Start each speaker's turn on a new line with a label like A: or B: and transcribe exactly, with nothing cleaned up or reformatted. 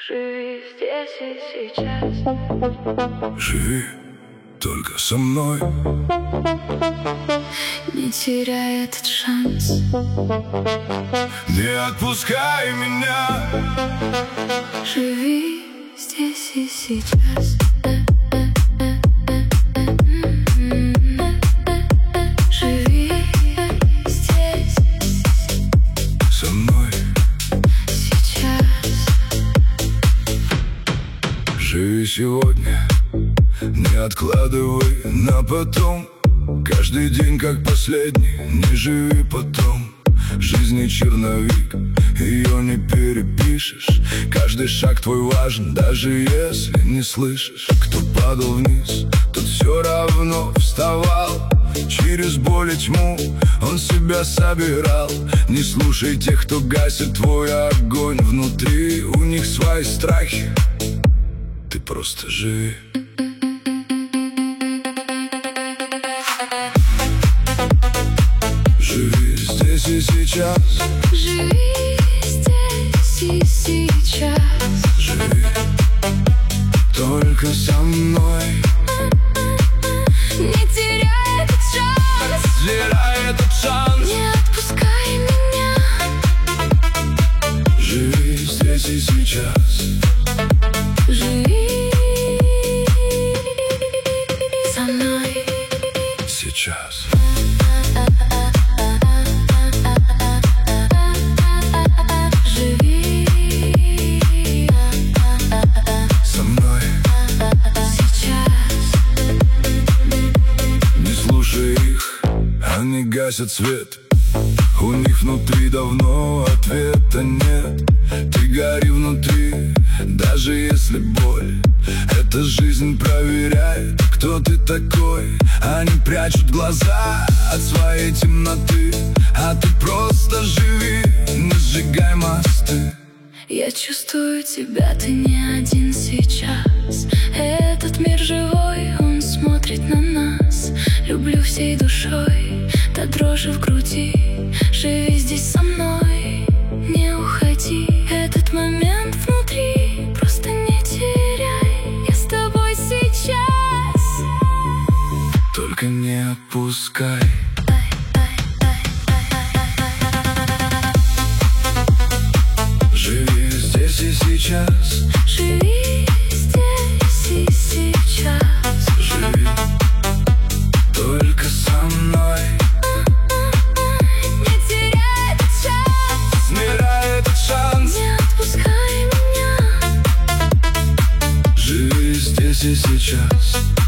A: Живи здесь и сейчас.
B: Живи только со мной.
A: Не теряй этот шанс.
B: Не отпускай меня.
A: Живи здесь и сейчас. Живи здесь
B: Со мной.
A: сейчас.
B: Живи сегодня, не откладывай на потом. Каждый день как последний, не живи потом. Жизнь не черновик, ее не перепишешь. Каждый шаг твой важен, даже если не слышишь. Кто падал вниз, тот все равно вставал. Через боль и тьму он себя собирал. Не слушай тех, кто гасит твой огонь внутри. У них свои страхи, ты просто живи. Живи здесь и сейчас.
A: Живи здесь и сейчас.
B: Живи только со мной.
A: Не теряй этот шанс.
B: Теряй этот шанс.
A: Не отпускай меня.
B: Живи здесь и сейчас.
A: Живи со мной
B: Сейчас.
A: Живи
B: Со мной.
A: сейчас.
B: Не слушай их, они гасят свет. У них внутри давно ответа нет. Ты гори внутри, даже если боль. Эта жизнь проверяет, кто ты такой. Они прячут глаза от своей темноты. А ты просто живи, не сжигай мосты.
A: Я чувствую тебя, ты не один сейчас. Этот мир живой, он смотрит на нас. Люблю всей душой, до дрожи в груди. Живи здесь со мной, не уходи. Этот момент внутри, просто не теряй. Я с тобой сейчас.
B: Только не отпускай. Живи здесь и сейчас.
A: Живи здесь и сейчас.
B: Живи только со мной.
A: Не теряй этот шанс.
B: Смирай этот шанс.
A: Не отпускай меня.
B: Живи здесь и сейчас.